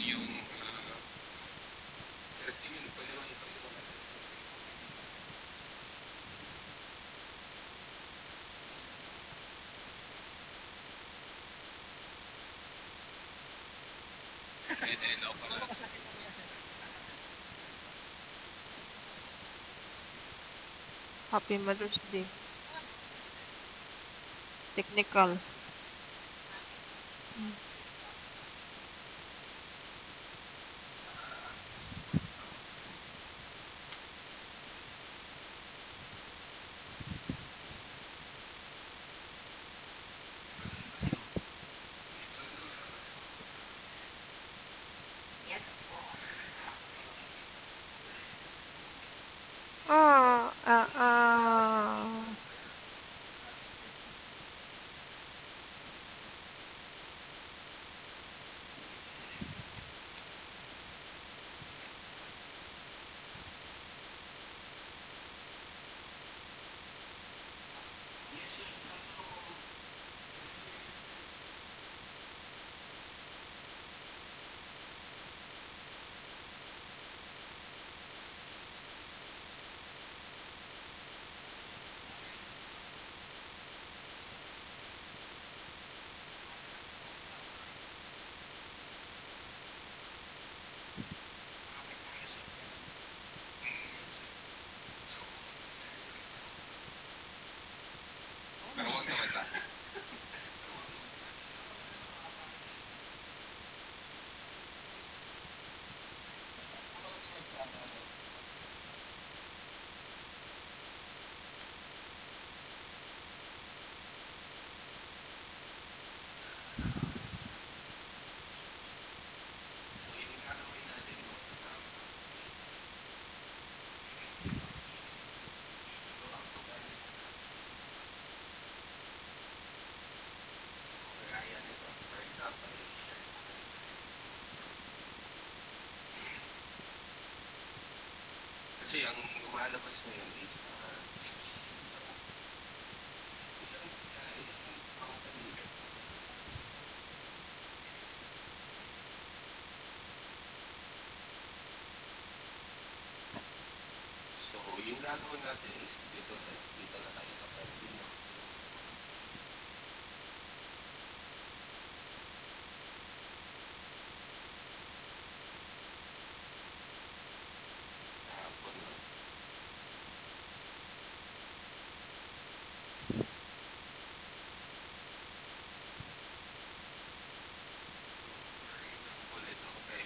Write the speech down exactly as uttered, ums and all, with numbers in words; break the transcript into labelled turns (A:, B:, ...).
A: yung uh, testing yun, pwede naman ipakita natin. Pwede, no, pala.
B: Happy Mother's Day. Technical. Ah, ah, ah.
A: Pero wag naman tayo. So, yung gagawin natin mga kasama, ito ang pagkain natin. So, kagaya nito, for example, i-share ko kasi sa inyo. Kasi ang lumalabas ngayon is uh, isang isang uh, isang company ito. So, yung gagawin natin is dito, dito na tayo sa pwede, no?